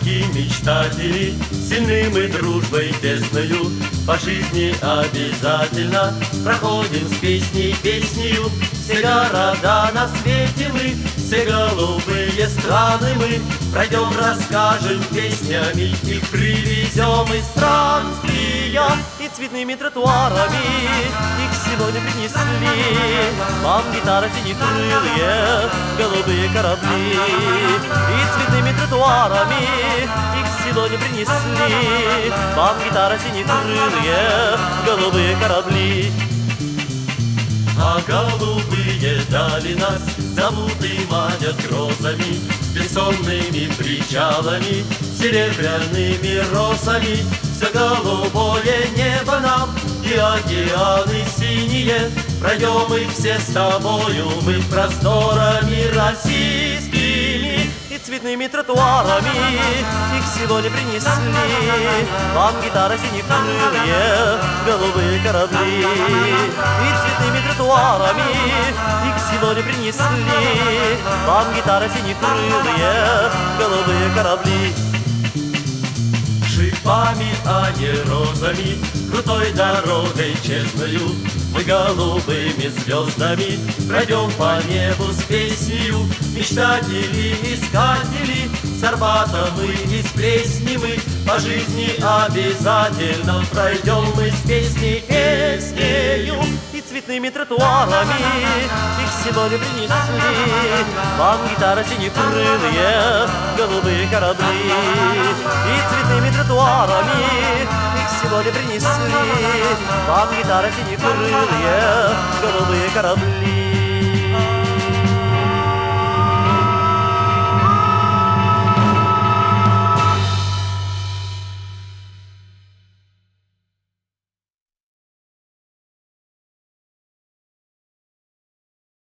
Мальчики мечтатели, сильным и дружбой тесною, по жизни обязательно проходим с песней песнею. Все города на свете мы, все голубые страны мы пройдем, расскажем песнями, их привезем из странствия. И цветными тротуарами их сегодня принесли вам гитара синекрылые, голубые корабли. И цветными тротуарами их сегодня принесли вам гитара синекрылые, голубые корабли. А голубые дали нас зовут и манят грозами, бессонными причалами, серебряными росами. Все голубое небо нам и океаны синие, пройдем их все с тобою мы просторами российскими. И цветными тротуарами их сегодня принесли вам гитара синекрылые, голубые корабли. И цветными тротуарами их сегодня принесли вам гитара синекрылые, голубые корабли. Шипами, а не розами, крутой дорогой честною, мы голубыми звездами пройдем по небу с песнею. Мечтатели, искатели, с Арбата мы и с Плесни мы по жизни обязательно пройдем мы с песней песнею. И цветными тротуарами их сегодня принесли вам гитара синекрылые, голубые корабли. И цветными тротуарами их сегодня принесли вам гитара синекрылые, голубые корабли.